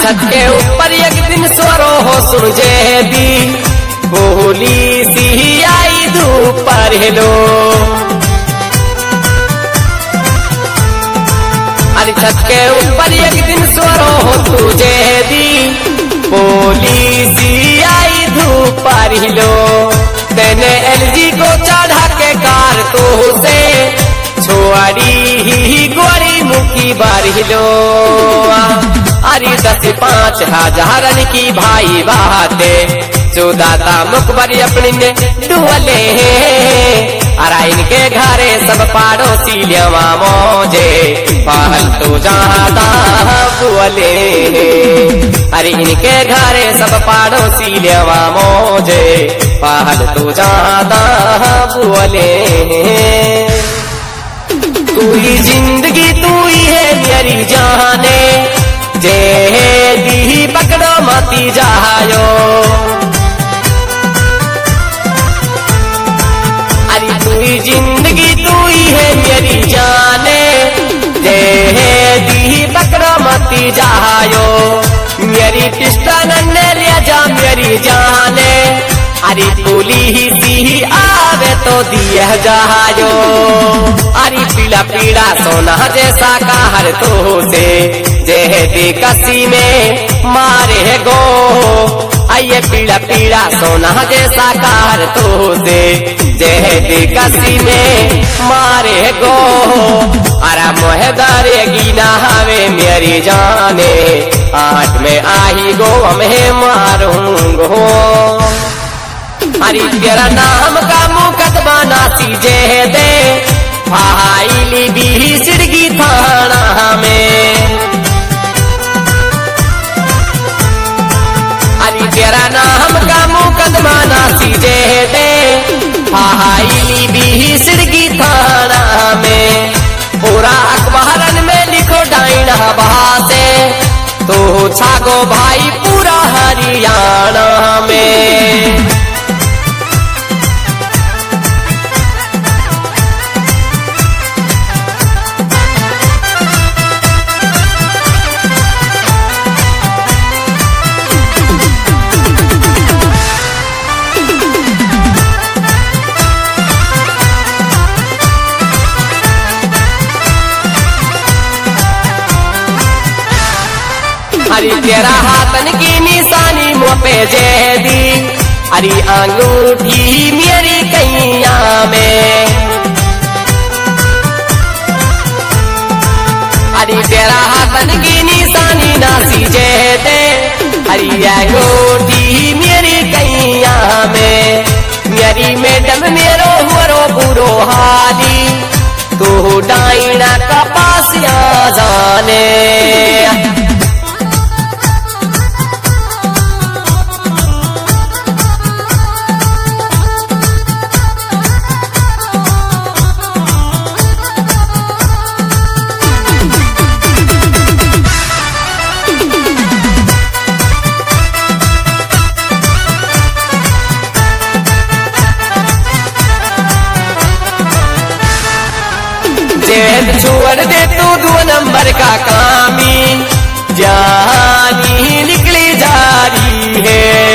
छत के ऊपर एक दिन स्वरो हो सुन जे दी बोली सी आई धूप पर हेलो। अरे छत के ऊपर एक दिन स्वरो हो तुझे दी बोली सी आई धूप पर हिलो। तेने एलजी को चढ़ा के कार तो से छोड़ी ही गोरी मुखी बार हिलो। अरे 10-5 की भाई बाते चौदाता मुखबरी अपनी ने दुअले अरा इनके घरे सब पड़ोसी लेवा मौजे पहल तो ज्यादा बुअले। अरे इनके घरे सब पड़ोसी लेवा मौजे पहल तो ज्यादा बुअले। तू ही जिंदगी तू ही है मेरी जाने जे दी पकड़ो मती जायो। अरे तू ही जिंदगी तू ही है मेरी जाने जे दी पकड़ो मती जायो। मेरी पिस्टन ने लिया जा मेरी जाने अरे बोली ही सी आवे तो दिया जायो। अरे पीला पीला सोना जैसा कहर तो से जे कसी में मारे गो। आइए पीला पीला सोना जैसा कहर तो से जे कसी में मारे गो। अरे मोहदारे गीना हवे मेरी जाने 8 में आई गो हमें मारूंगो। अरे तेरा नाम का मुकदमा नासी जे दे फाइली भी सिरगी थाना में। अरे तेरा नाम का मुकदमा नासी जे दे फाइली भी सिरगी थाना में। पूरा अखबारन में लिखो डाइना बहासे तो छागो भाई पूरा हरियाणा में। अरे तेरा हाथन की निशानी मुँह पे जे दी अरे अंगूठी मेरी कैया में। अरे तेरा हाथन की निशानी नासी जे दे अरे अंगूठी मेरी कैया में। मेरी मैडम मेरो हुरो बुरो हाली तू डाइना का पास आ जाने। छोड़ दे तू 2 नंबर का कामी जानी निकली जा रही है।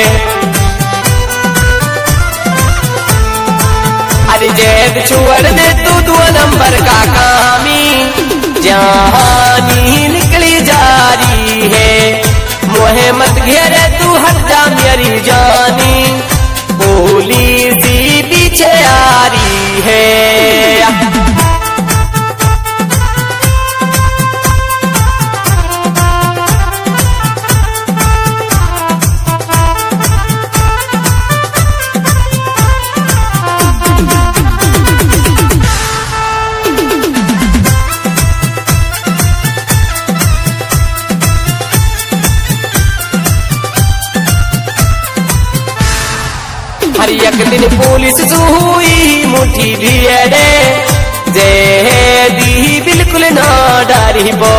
अरे जेद छोड़ दे तू 2 नंबर का कामी जानी निकली जा रही है। मोहे मत घेरे तू हट जा मेरी जानी बोली सी पीछे आ रही है। हर एक दिन पुलिस हुई मुठी भिड़े जे दी बिल्कुल ना डरी बो।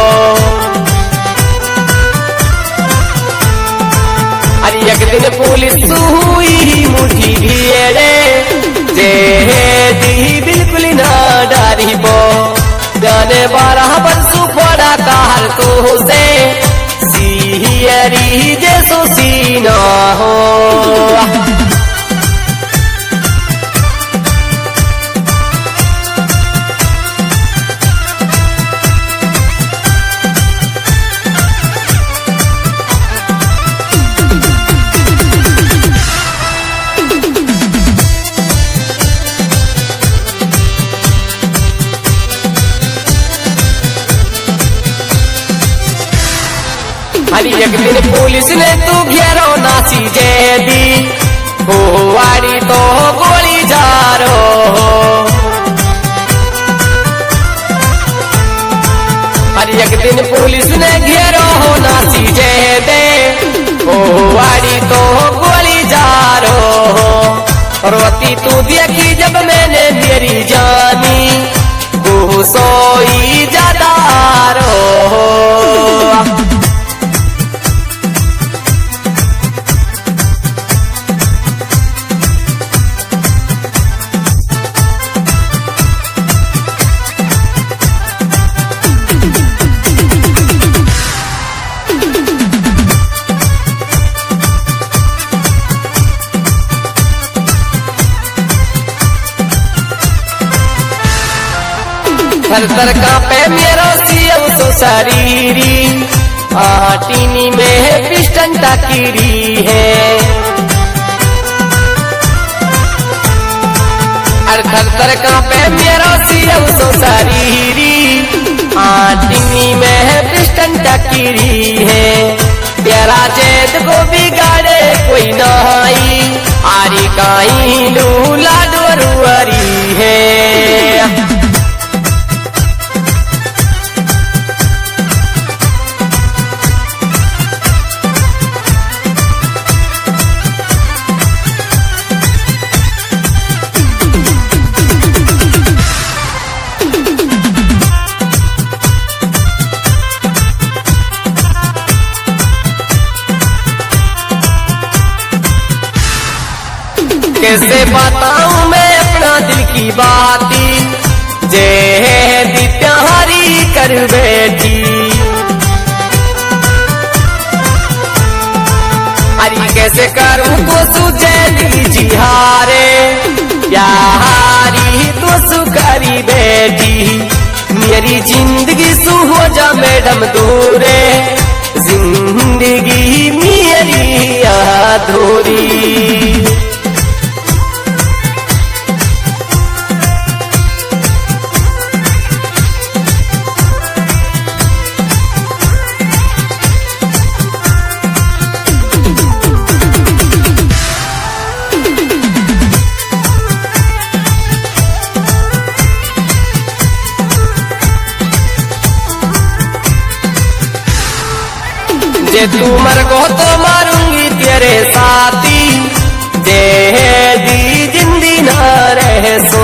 हर एक दिन पुलिस हुई मुठी भिड़े जे दी बिल्कुल ना डरी बो। जाने 12 बरसों बड़ा कहर तो से सी पियरी जैसो सीना हो। अरे एक दिन पुलिस ने तू घेरो नाची जे दी हो वाड़ी तो गोली जारो हो। अरे एक दिन पुलिस ने घेरो हो नाची जे दे हो वाड़ी तो गोली जारो हो। रोती तू देखी जब मैंने मेरी जानी वो सोई ज्यादा रो हो। थर थर कांपे मेरो सियम तो शरीरी आटीनी में पिस्टन टाकीरी है। अरे थर थर कांपे मेरो सियम तो शरीरी आटीनी में पिस्टन टाकीरी है। प्यारा चेत को बिगाड़े कोई नहीं आरी काई लूला डोरुअरी है। कैसे बताऊं मैं अपना दिल की बाती जे दी प्यारी कर बैठी। अरे कैसे करूं तो सुझे दी जिहारे प्यारी तो सुकरी बैठी। मेरी जिंदगी सु हो जा मैडम दूरे जिंदगी मेरी अधूरी। जे तू मर को तो मारूंगी तेरे साथी दे दी जिंदगी न रहे सो।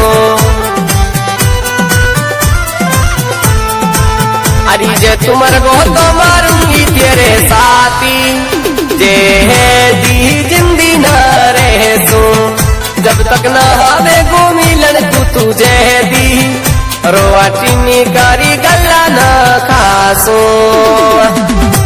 अरे जे तू मर को तो मारूंगी तेरे साथी दे दी जिंदगी न रहे सो। जब तक न हवे गो मिलन तू तुझे दी रोटी निकारी गल्ला न खासो।